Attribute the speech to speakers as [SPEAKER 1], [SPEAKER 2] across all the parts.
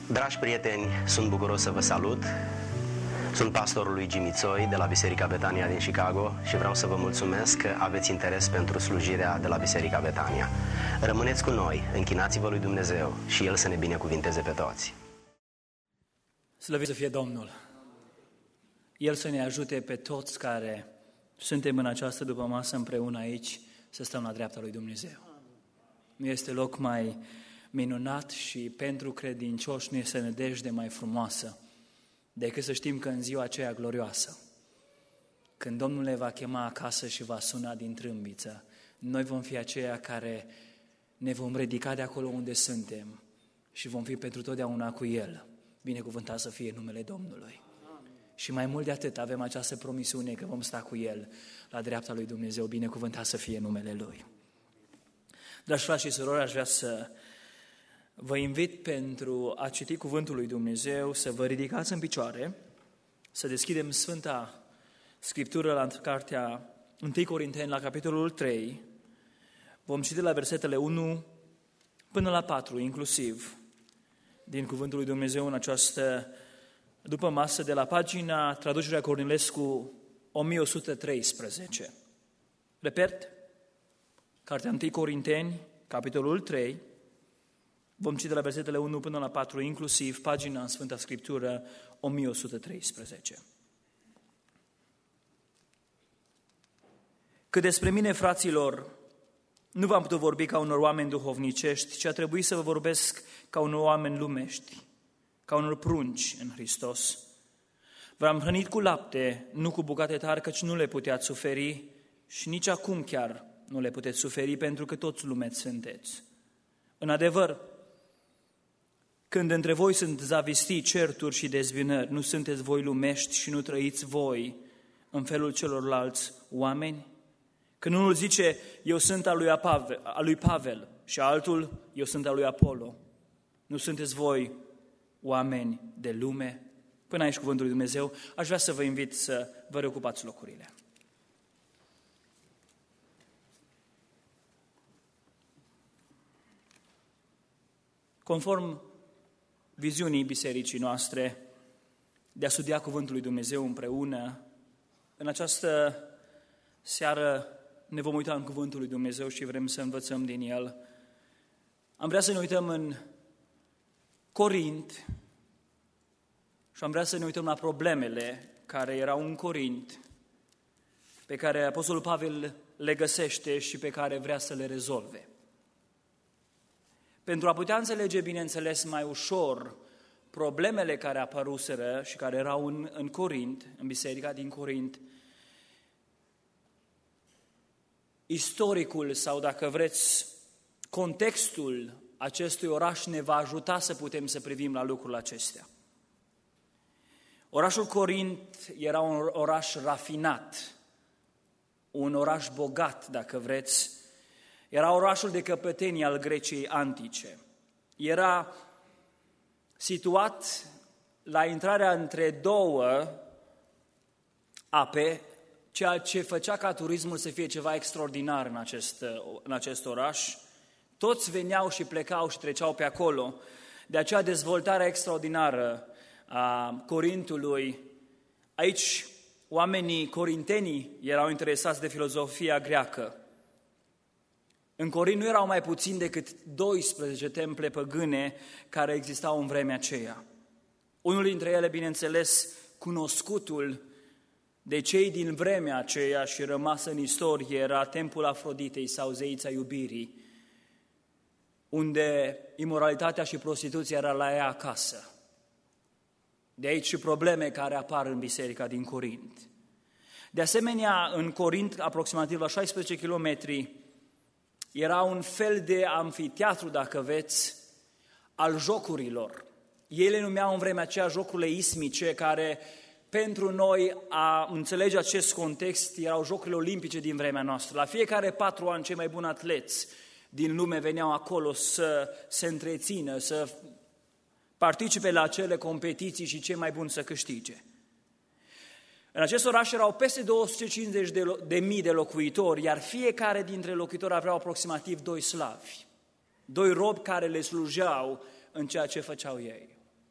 [SPEAKER 1] Dragi prieteni, sunt bucuros să vă salut. Sunt pastorul lui Jimmy Tsoi de la Biserica Betania din Chicago și vreau să vă mulțumesc că aveți interes pentru slujirea de la Biserica Betania. Rămâneți cu noi, închinați-vă lui Dumnezeu și El să ne binecuvinteze pe toți.
[SPEAKER 2] Slăvit să fie Domnul! El să ne ajute pe toți care suntem în această dupămasă împreună aici să stăm la dreapta lui Dumnezeu. Nu este loc mai minunat și pentru credincioși nu este nădejde mai frumoasă decât să știm că în ziua aceea glorioasă, când Domnul ne va chema acasă și va suna din trâmbiță, noi vom fi aceia care ne vom ridica de acolo unde suntem și vom fi pentru totdeauna cu El. Binecuvântat să fie numele Domnului. Și mai mult de atât avem această promisiune că vom sta cu El la dreapta lui Dumnezeu. Binecuvântat să fie numele Lui. Dragi frați și surori, aș vrea să vă invit pentru a citi cuvântul lui Dumnezeu, să vă ridicați în picioare, să deschidem Sfânta Scriptură la cartea 1 Corinteni, la capitolul 3. Vom citi la versetele 1 până la 4, inclusiv, din cuvântul lui Dumnezeu în această după masă, de la pagina Traducerea Cornilescu 1113. Repet, cartea 1 Corinteni, capitolul 3, vom citi de la versetele 1 până la 4, inclusiv pagina în Sfânta Scriptură 1113. Că despre mine, fraților, nu v-am putut vorbi ca unor oameni duhovnicești, ci a trebuit să vă vorbesc ca unor oameni lumești, ca unor prunci în Hristos. V-am hrănit cu lapte, nu cu bucate tari, căci nu le puteați suferi și nici acum chiar nu le puteți suferi, pentru că toți lumeți sunteți. În adevăr, când între voi sunt zavistii, certuri și dezbinări, nu sunteți voi lumești și nu trăiți voi în felul celorlalți oameni? Când unul zice, eu sunt al lui Pavel și altul, eu sunt al lui Apollo, nu sunteți voi oameni de lume? Până aici cuvântul lui Dumnezeu, aș vrea să vă invit să vă reocupați locurile. Conform viziunii bisericii noastre de a studia cuvântul lui Dumnezeu împreună, în această seară ne vom uita în cuvântul lui Dumnezeu și vrem să învățăm din el. Am vrea să ne uităm în Corint și am vrea să ne uităm la problemele care erau în Corint, pe care Apostolul Pavel le găsește și pe care vrea să le rezolve. Pentru a putea înțelege, bineînțeles, mai ușor problemele care apăruseră și care erau în Corint, în biserica din Corint, istoricul sau, dacă vreți, contextul acestui oraș ne va ajuta să putem să privim la lucrurile acestea. Orașul Corint era un oraș rafinat, un oraș bogat, dacă vreți. Era orașul de căpetenie al Greciei antice. Era situat la intrarea între două ape, ceea ce făcea ca turismul să fie ceva extraordinar în acest oraș. Toți veneau și plecau și treceau pe acolo. De aceea dezvoltarea extraordinară a Corintului. Aici oamenii corintenii erau interesați de filozofia greacă. În Corint nu erau mai puțin decât 12 temple păgâne care existau în vremea aceea. Unul dintre ele, bineînțeles, cunoscutul de cei din vremea aceea și rămas în istorie, era templul Afroditei sau zeița iubirii, unde imoralitatea și prostituția era la ea acasă. De aici și probleme care apar în biserica din Corint. De asemenea, în Corint, aproximativ la 16 kilometri, era un fel de amfiteatru, dacă veți, al jocurilor. Ei le numeau în vremea aceea jocurile ismice, care pentru noi a înțelege acest context erau jocurile olimpice din vremea noastră. La fiecare 4 ani cei mai buni atleți din lume veneau acolo să se întrețină, să participe la acele competiții și cei mai buni să câștige. În acest oraș erau peste 250.000 de locuitori, iar fiecare dintre locuitori aveau aproximativ 2 slavi, 2 robi care le slujeau în ceea ce făceau ei.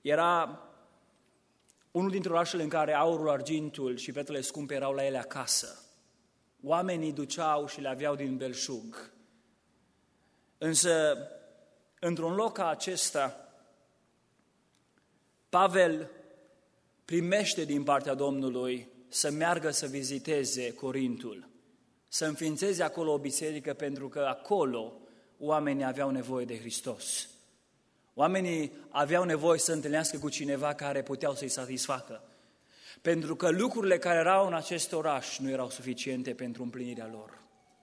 [SPEAKER 2] Era unul dintre orașele în care aurul, argintul și pietrele scumpe erau la ele acasă. Oamenii duceau și le aveau din belșug. Însă, într-un loc ca acesta, Pavel primește din partea Domnului să meargă să viziteze Corintul, să înființeze acolo o biserică, pentru că acolo oamenii aveau nevoie de Hristos. Oamenii aveau nevoie să întâlnească cu cineva care puteau să-i satisfacă, pentru că lucrurile care erau în acest oraș nu erau suficiente pentru împlinirea lor.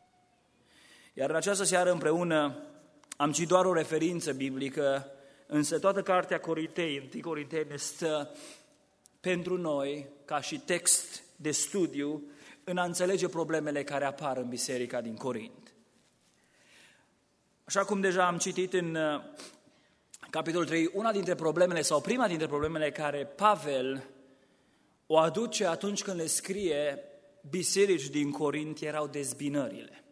[SPEAKER 2] Iar în această seară împreună am citit doar o referință biblică, însă toată cartea Corintei, 1 Corinteni, stă pentru noi ca și text de studiu în a înțelege problemele care apar în biserica din Corint. Așa cum deja am citit în capitolul 3, una dintre problemele sau prima dintre problemele care Pavel o aduce atunci când le scrie biserici din Corint erau dezbinările.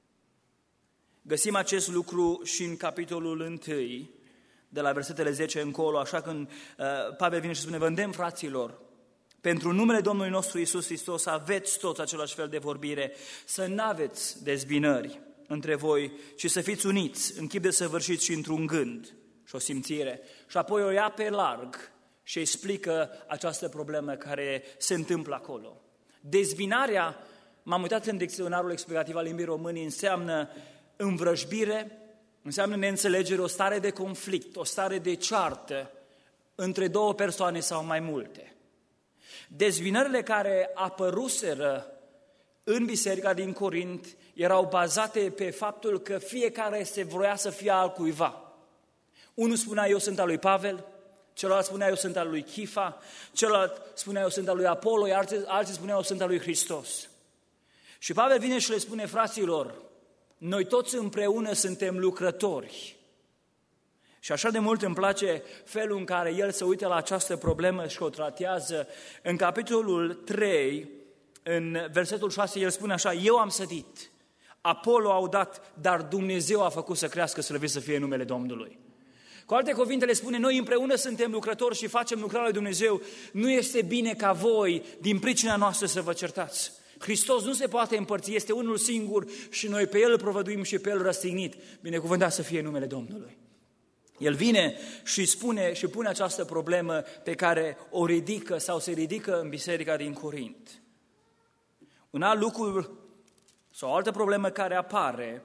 [SPEAKER 2] Găsim acest lucru și în capitolul 1, de la versetele 10 încolo, așa când Pavel vine și spune: vă îndemn, fraților, pentru numele Domnului nostru Iisus Hristos, aveți toți același fel de vorbire, să n-aveți dezbinări între voi, ci să fiți uniți în chip de săvârșit și într-un gând și o simțire. Și apoi o ia pe larg și explică această problemă care se întâmplă acolo. Dezbinarea, m-am uitat în dicționarul explicativ al limbii române, înseamnă învrăjbire, înseamnă neînțelegere, o stare de conflict, o stare de ceartă între două persoane sau mai multe. Dezbinările care apăruseră în biserica din Corint erau bazate pe faptul că fiecare se vroia să fie al cuiva. Unul spunea: eu sunt al lui Pavel, celălalt spunea: eu sunt al lui Chifa, celălalt spunea: eu sunt al lui Apollo, iar alții spuneau: eu sunt al lui Hristos. Și Pavel vine și le spune: fraților, noi toți împreună suntem lucrători. Și așa de mult îmi place felul în care el se uită la această problemă și o tratează. În capitolul 3, în versetul 6, el spune așa: eu am sădit, Apollo a udat, dar Dumnezeu a făcut să crească, slăvit să fie numele Domnului. Cu alte cuvinte le spune: noi împreună suntem lucrători și facem lucrarea lui Dumnezeu. Nu este bine ca voi, din pricina noastră, să vă certați. Hristos nu se poate împărți, este unul singur și noi pe El îl provăduim și pe El răstignit. Binecuvântat să fie numele Domnului. El vine și spune și pune această problemă pe care o ridică sau se ridică în biserica din Corint. Un alt lucru sau o altă problemă care apare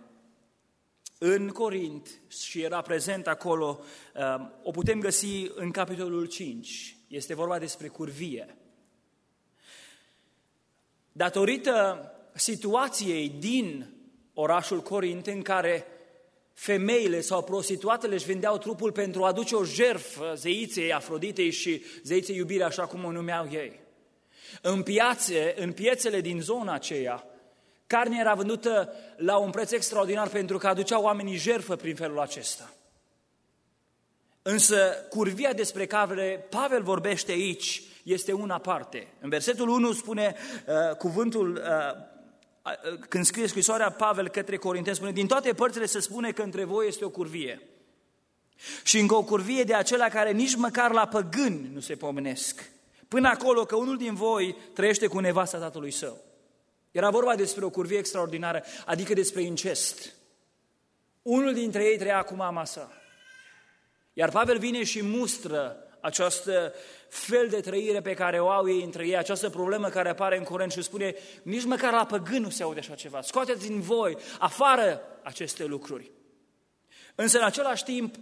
[SPEAKER 2] în Corint și era prezent acolo, o putem găsi în capitolul 5. Este vorba despre curvie. Datorită situației din orașul Corint, în care femeile sau prostituatele își vindeau trupul pentru a aduce o jertfă zeiței Afroditei și zeiței iubirii, așa cum o numeau ei. În piețele din zona aceea, carnea era vândută la un preț extraordinar pentru că aduceau oamenii jertfă prin felul acesta. Însă curvia despre care Pavel vorbește aici este una parte. În versetul 1 spune cuvântul, când scrie scrisoarea Pavel către Corinteni, spune: din toate părțile se spune că între voi este o curvie. Și încă o curvie de acelea care nici măcar la păgâni nu se pomenesc. Până acolo că unul din voi trăiește cu nevasta tatălui său. Era vorba despre o curvie extraordinară, adică despre incest. Unul dintre ei trăia cu mama sa. Iar Pavel vine și mustră această fel de trăire pe care o au ei între ei, această problemă care apare în Corint și spune: nici măcar la păgân nu se aude așa ceva. Scoateți din voi afară aceste lucruri. Însă în același timp,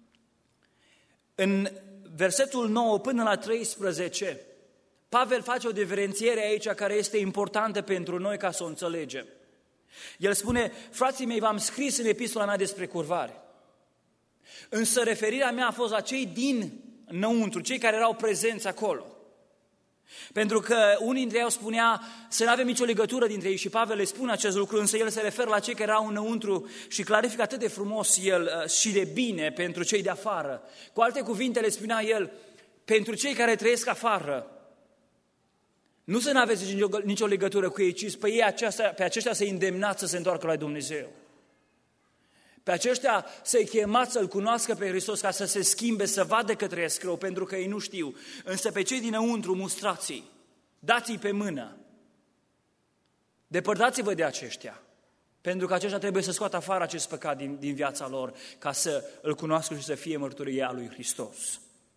[SPEAKER 2] în versetul 9 până la 13, Pavel face o diferențiere aici care este importantă pentru noi ca să o înțelegem. El spune: frații mei, v-am scris în epistola mea despre curvare. Însă referirea mea a fost la cei din înăuntru, cei care erau prezenți acolo. Pentru că unii dintre ei spunea să nu avem nicio legătură dintre ei și Pavel le spune acest lucru, însă el se referă la cei care erau înăuntru și clarifică atât de frumos el și de bine pentru cei de afară. Cu alte cuvinte le spunea el: pentru cei care trăiesc afară, nu să nu aveți nicio legătură cu ei, ci pe aceștia să îi îndemnați să se întoarcă la Dumnezeu. Pe aceștia să-i chemați să-L cunoască pe Hristos ca să se schimbe, să vadă că trăiesc rău, pentru că ei nu știu. Însă pe cei dinăuntru mustrați-i, dați-i pe mână. Depărtați-vă de aceștia, pentru că aceștia trebuie să scoată afară acest păcat din viața lor, ca să Îl cunoască și să fie mărturia lui Hristos.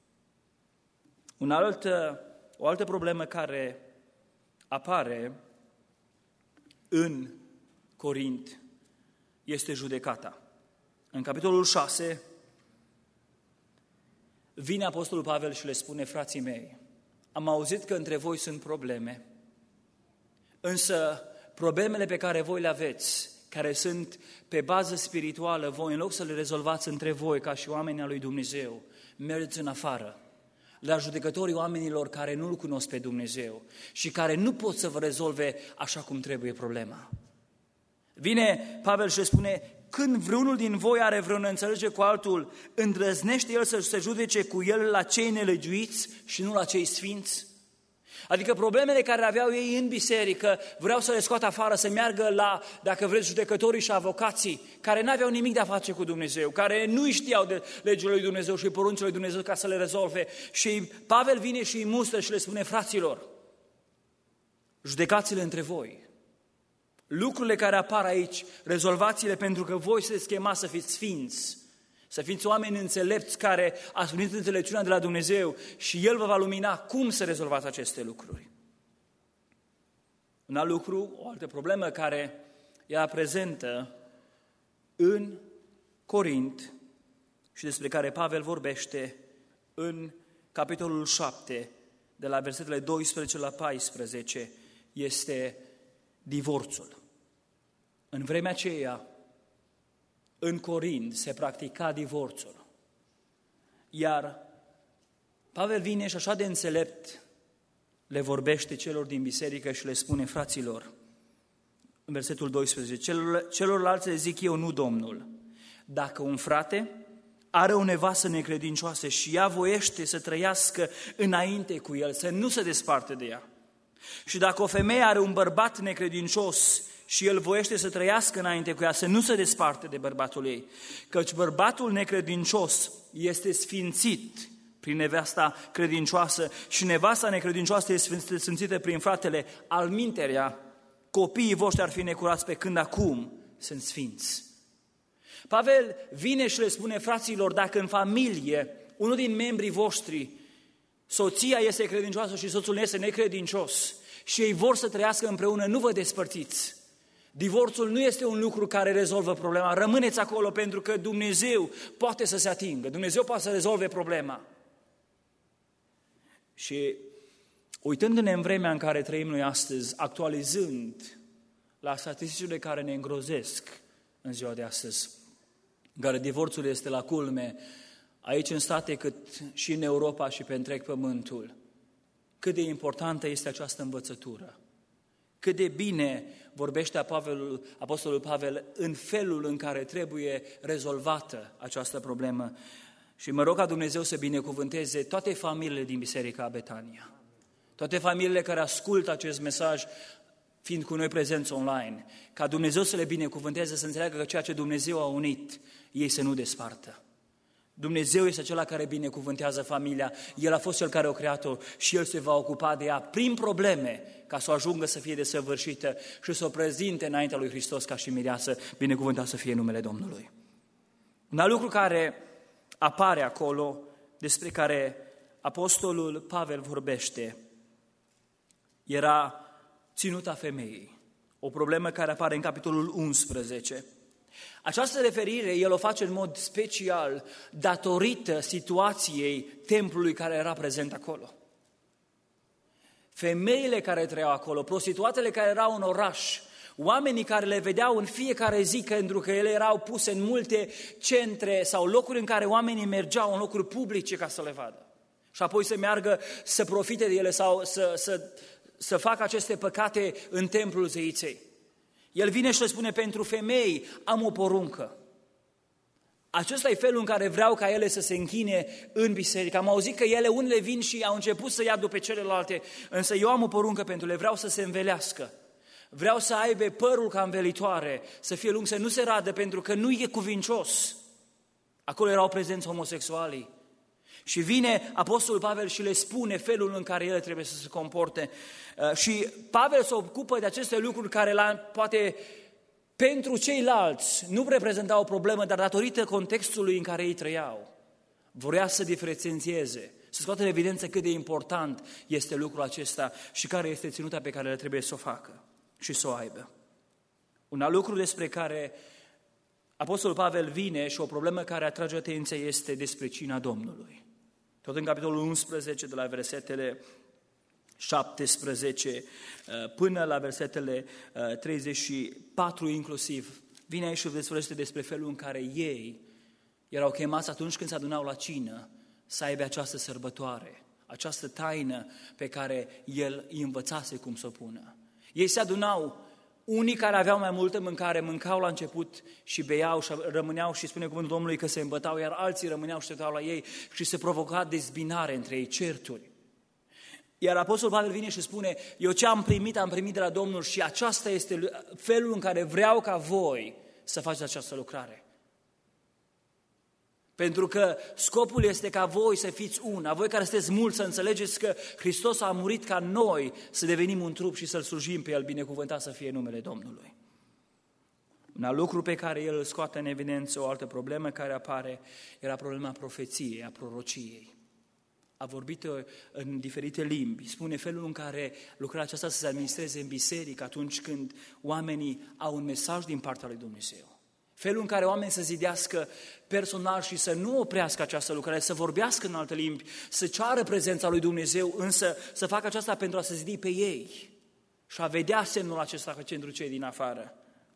[SPEAKER 2] O altă problemă care apare în Corint este judecata. În capitolul 6 vine Apostolul Pavel și le spune: frații mei, am auzit că între voi sunt probleme, însă problemele pe care voi le aveți, care sunt pe bază spirituală, voi în loc să le rezolvați între voi ca și oamenii al lui Dumnezeu, mergeți în afară, la judecătorii oamenilor care nu-L cunosc pe Dumnezeu și care nu pot să vă rezolve așa cum trebuie problema. Vine Pavel și le spune: când vreunul din voi are vreo neînțelegere cu altul, îndrăznește el să se judece cu el la cei nelegiuiți și nu la cei sfinți? Adică problemele care le aveau ei în biserică, vreau să le scoată afară, să meargă la, dacă vreți, judecătorii și avocații, care n-aveau nimic de a face cu Dumnezeu, care nu știau de legile lui Dumnezeu și poruncile lui Dumnezeu ca să le rezolve. Și Pavel vine și îi mustră și le spune: fraților, judecați-le între voi. Lucrurile care apar aici, rezolvați-le, pentru că voi sunteți chemați să fiți sfinți, să fiți oameni înțelepți care ați primit înțelepciunea de la Dumnezeu și El vă va lumina cum să rezolvați aceste lucruri. Un alt lucru, o altă problemă care era prezentă în Corint și despre care Pavel vorbește în capitolul 7, de la versetele 12 la 14, este divorțul. În vremea aceea, în Corint se practica divorțul. Iar Pavel vine și așa de înțelept le vorbește celor din biserică și le spune: fraților, în versetul 12, celorlalți le zic eu, nu Domnul, dacă un frate are o nevastă necredincioasă și ea voiește să trăiască înainte cu el, să nu se desparte de ea, și dacă o femeie are un bărbat necredincios și el voiește să trăiască înainte cu ea, să nu se desparte de bărbatul ei, căci bărbatul necredincios este sfințit prin nevasta credincioasă și nevasta necredincioasă este sfințită prin fratele. Alminterea, copiii voștri ar fi necurați pe când acum sunt sfinți. Pavel vine și le spune: fraților, dacă în familie unul din membrii voștri, soția este credincioasă și soțul este necredincios și ei vor să trăiască împreună, nu vă despărțiți. Divorțul nu este un lucru care rezolvă problema. Rămâneți acolo, pentru că Dumnezeu poate să se atingă. Dumnezeu poate să rezolve problema. Și uitându-ne în vremea în care trăim noi astăzi, actualizând la statisticile care ne îngrozesc în ziua de astăzi, în care divorțul este la culme, aici în state cât și în Europa și pe întreg pământul, cât de importantă este această învățătură. Cât de bine vorbește Apostolul Pavel în felul în care trebuie rezolvată această problemă. Și mă rog ca Dumnezeu să binecuvânteze toate familiile din Biserica Betania, toate familiile care ascultă acest mesaj, fiind cu noi prezenți online, ca Dumnezeu să le binecuvânteze, să înțeleagă că ceea ce Dumnezeu a unit, ei să nu despartă. Dumnezeu este acela care binecuvântează familia, El a fost Cel care a creat-o și El se va ocupa de ea prin probleme, ca să o ajungă să fie desăvârșită și să o prezinte înaintea lui Hristos ca și mireasă, binecuvântat să fie numele Domnului. Un alt lucru care apare acolo, despre care Apostolul Pavel vorbește, era ținuta femeii, o problemă care apare în capitolul 11. Această referire el o face în mod special datorită situației templului care era prezent acolo. Femeile care trăiau acolo, prostituatele care erau în oraș, oamenii care le vedeau în fiecare zi, pentru că ele erau puse în multe centre sau locuri în care oamenii mergeau, în locuri publice ca să le vadă. Și apoi să meargă să profite de ele sau să facă aceste păcate în templul zeiței. El vine și le spune: pentru femei am o poruncă. Acesta e felul în care vreau ca ele să se închine în biserică. Am auzit că ele unele vin și au început să ia după celelalte, însă eu am o poruncă pentru ele, vreau să se învelească. Vreau să aibă părul ca învelitoare, să fie lung, să nu se radă, pentru că nu e cuvincios. Acolo erau prezenți homosexualii. Și vine Apostolul Pavel și le spune felul în care ele trebuie să se comporte. Și Pavel se ocupă de aceste lucruri care poate pentru ceilalți nu reprezentau o problemă, dar datorită contextului în care ei trăiau, voia să diferențieze, să scoată în evidență cât de important este lucrul acesta și care este ținuta pe care le trebuie să o facă și să o aibă. Un alt lucru despre care Apostolul Pavel vine și o problemă care atrage atenția este despre cina Domnului. Tot în capitolul 11, de la versetele 17 până la versetele 34 inclusiv, vine aici și desfășoară despre felul în care ei erau chemați atunci când se adunau la cină să aibă această sărbătoare, această taină pe care el îi învățase cum să o pună. Ei se adunau, unii care aveau mai multă mâncare, mâncau la început și beau și rămâneau și spune cuvântul Domnului că se îmbătau, iar alții rămâneau și se uitau la ei și se provoca dezbinare între ei, certuri. Iar Apostolul Pavel vine și spune, eu ce am primit de la Domnul și aceasta este felul în care vreau ca voi să faceți această lucrare. Pentru că scopul este ca voi să fiți una, voi care sunteți mulți să înțelegeți că Hristos a murit ca noi să devenim un trup și să-L slujim pe El, binecuvântat să fie numele Domnului. Un alt lucru pe care El îl scoate în evidență, o altă problemă care apare, era problema profeției, a prorociei. A vorbit în diferite limbi, spune felul în care lucrarea aceasta să se administreze în biserică atunci când oamenii au un mesaj din partea lui Dumnezeu. Felul în care oamenii să zidească personal și să nu oprească această lucrare, să vorbească în alte limbi, să ceară prezența lui Dumnezeu, însă să facă aceasta pentru a se zidi pe ei și a vedea semnul acesta pentru cei din afară.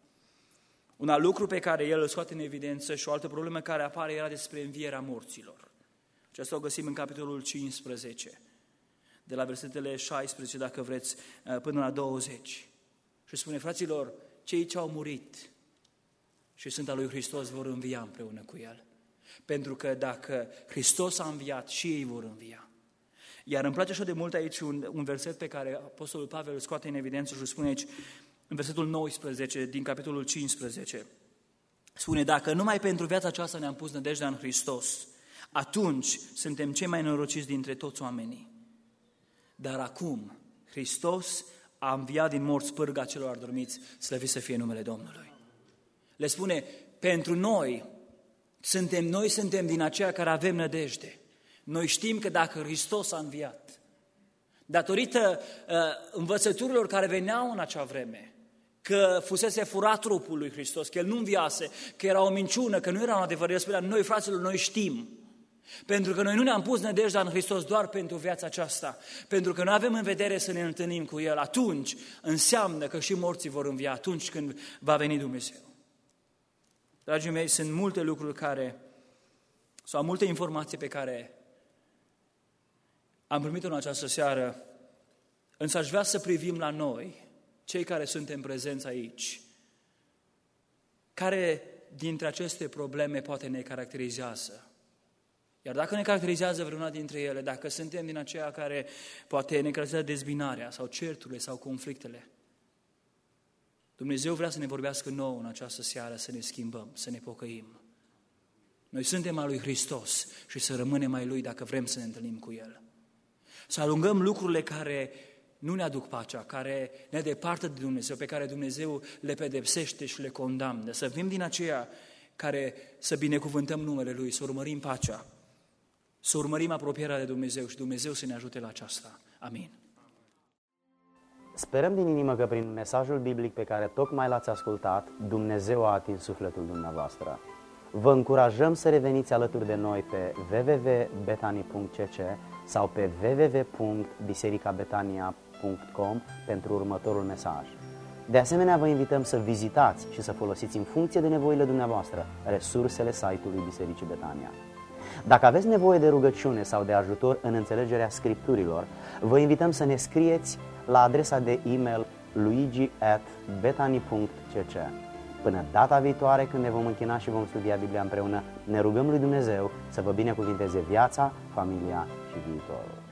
[SPEAKER 2] Un alt lucru pe care el îl scoate în evidență și o altă problemă care apare era despre învierea morților. Aceasta o găsim în capitolul 15, de la versetele 16, dacă vreți, până la 20. Și spune, fraților, cei ce au murit și sunt al lui Hristos vor învia împreună cu El. Pentru că dacă Hristos a înviat, și ei vor învia. Iar îmi place așa de mult aici un verset pe care Apostolul Pavel îl scoate în evidență și îl spune aici, în versetul 19 din capitolul 15. Spune, dacă numai pentru viața aceasta ne-am pus nădejdea în Hristos, atunci suntem cei mai norociți dintre toți oamenii. Dar acum Hristos a înviat din morți pârga celor adormiți, slăvit să fie numele Domnului. Le spune, pentru noi suntem din aceia care avem nădejde. Noi știm că dacă Hristos a înviat, datorită învățăturilor care veneau în acea vreme, că fusese furat trupul lui Hristos, că El nu înviase, că era o minciună, că nu era un adevăr, El spunea, noi fraților, noi știm. Pentru că noi nu ne-am pus nădejdea în Hristos doar pentru viața aceasta, pentru că noi avem în vedere să ne întâlnim cu El, atunci înseamnă că și morții vor învia, atunci când va veni Dumnezeu. Dragii mei, sunt multe lucruri sau multe informații pe care am primit în această seară, însă aș vrea să privim la noi, cei care suntem prezenți aici, care dintre aceste probleme poate ne caracterizează. Iar dacă ne caracterizează vreuna dintre ele, dacă suntem din aceia care poate ne caracterizează dezbinarea sau certurile sau conflictele, Dumnezeu vrea să ne vorbească nouă în această seară, să ne schimbăm, să ne pocăim. Noi suntem al lui Hristos și să rămânem ai Lui dacă vrem să ne întâlnim cu El. Să alungăm lucrurile care nu ne aduc pacea, care ne departe de Dumnezeu, pe care Dumnezeu le pedepsește și le condamnă. Să fim din aceia care să binecuvântăm numele Lui, să urmărim pacea, să urmărim apropierea de Dumnezeu și Dumnezeu să ne ajute la aceasta. Amin.
[SPEAKER 1] Sperăm din inimă că prin mesajul biblic pe care tocmai l-ați ascultat, Dumnezeu a atins sufletul dumneavoastră. Vă încurajăm să reveniți alături de noi pe www.betani.cc sau pe www.bisericabetania.com pentru următorul mesaj. De asemenea, vă invităm să vizitați și să folosiți în funcție de nevoile dumneavoastră resursele site-ului Bisericii Betania. Dacă aveți nevoie de rugăciune sau de ajutor în înțelegerea Scripturilor, vă invităm să ne scrieți la adresa de e-mail luigi@betani.cc. Până data viitoare, când ne vom închina și vom studia Biblia împreună, ne rugăm lui Dumnezeu să vă binecuvinteze viața, familia și viitorul.